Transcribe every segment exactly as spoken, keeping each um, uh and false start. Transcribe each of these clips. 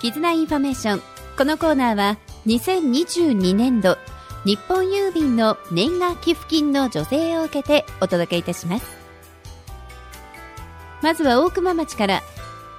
絆インフォメーション。このコーナーはにせんにじゅうにねんど日本郵便の年賀寄付金の助成を受けてお届けいたします。まずは大熊町から、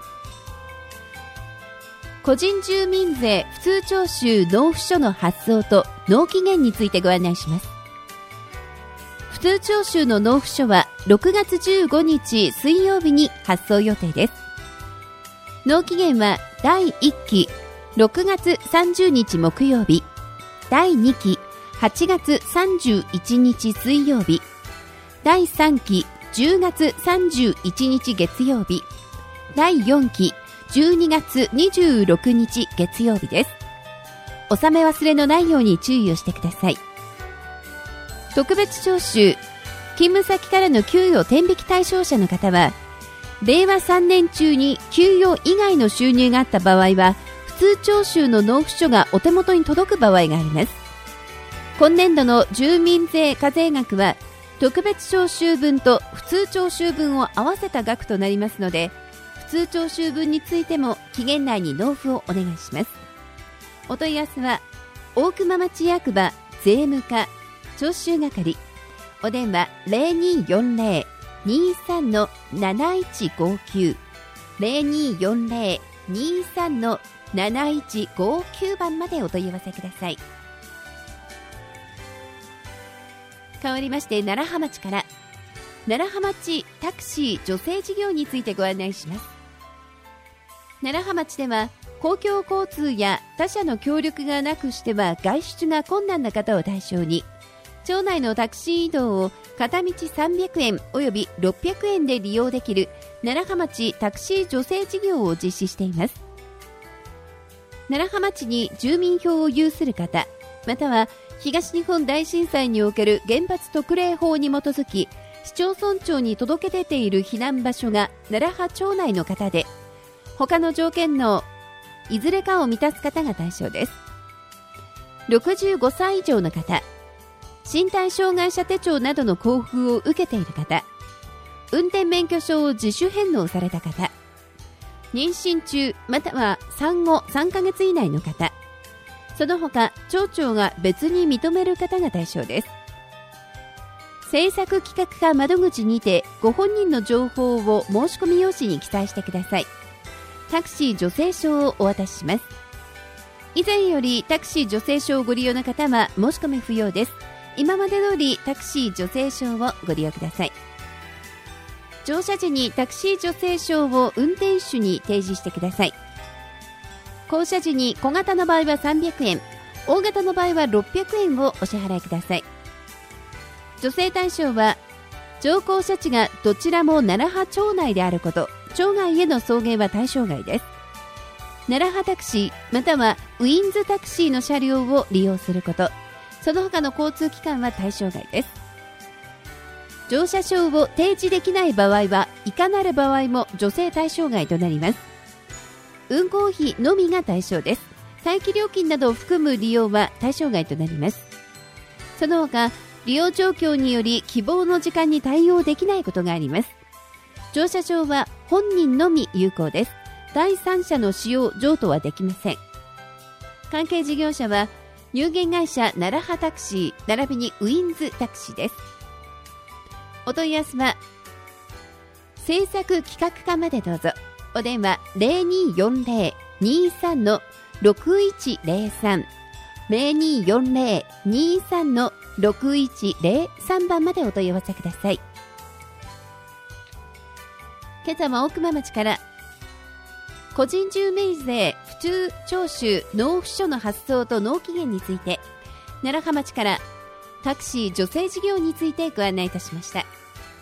個人住民税普通徴収納付書の発送と納期限についてご案内します。普通徴収の納付書はろくがつじゅうごにち水曜日に発送予定です。納期限はだいいっきろくがつさんじゅうにち木曜日、だいにきはちがつさんじゅういちにち水曜日、だいさんきじゅうがつさんじゅういちにち月曜日、だいよんきじゅうにがつにじゅうろくにち月曜日です。納め忘れのないように注意をしてください。特別徴収、勤務先からの給与天引き対象者の方は、れいわさんねん中に給与以外の収入があった場合は、普通徴収の納付書がお手元に届く場合があります。今年度の住民税課税額は、特別徴収分と普通徴収分を合わせた額となりますので、普通徴収分についても期限内に納付をお願いします。お問い合わせは大熊町役場税務課徴収係、お電話 ゼロにーよんゼロ にーさん なないちごきゅう ゼロにーよんゼロ にーさん なないちごきゅう 番までお問い合わせください。変わりまして楢葉町から、楢葉町タクシー助成事業についてご案内します。楢葉町では公共交通や他社の協力がなくしては外出が困難な方を対象に、町内のタクシー移動を片道さんびゃくえんおよびろっぴゃくえんで利用できる楢葉町タクシー助成事業を実施しています。楢葉町に住民票を有する方、または東日本大震災における原発特例法に基づき市町村長に届け出ている避難場所が楢葉町内の方で、他の条件のいずれかを満たす方が対象です。ろくじゅうごさい以上の方、身体障害者手帳などの交付を受けている方、運転免許証を自主返納された方、妊娠中または産後さんかげつ以内の方、その他町長が別に認める方が対象です。政策企画課窓口にてご本人の情報を申し込み用紙に記載してください。タクシー助成証をお渡しします。以前よりタクシー助成証をご利用の方は申し込み不要です。今まで通りタクシー助成証をご利用ください。乗車時にタクシー助成証を運転手に提示してください。降車時に小型の場合はさんびゃくえん、大型の場合はろっぴゃくえんをお支払いください。助成対象は乗降者地がどちらも楢葉町内であること、町外への送迎は対象外です。楢葉タクシーまたはウィンズタクシーの車両を利用すること、その他の交通機関は対象外です。乗車証を提示できない場合はいかなる場合も助成対象外となります。運行費のみが対象です。待機料金などを含む利用は対象外となります。その他利用状況により希望の時間に対応できないことがあります。乗車証は本人のみ有効です。第三者の使用譲渡はできません。関係事業者は有限会社楢葉タクシー並びにウィンズタクシーです。お問い合わせは政策企画課までどうぞ。お電話 ゼロにーよんゼロ にーさん ろくいちゼロさん ゼロにーよんゼロ にーさん ろくいちゼロさん 番までお問い合わせください。今朝も大熊町から、個人住民税普通徴収納付書の発送と納期限について、楢葉町からタクシー助成事業についてご案内いたしました。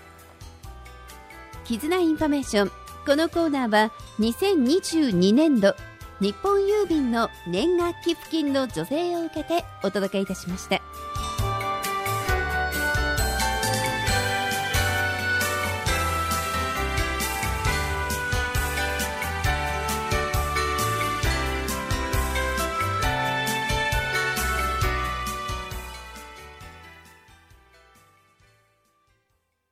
絆インフォメーション。このコーナーはにせんにじゅうにねんど日本郵便の年賀寄付金の助成を受けてお届けいたしました。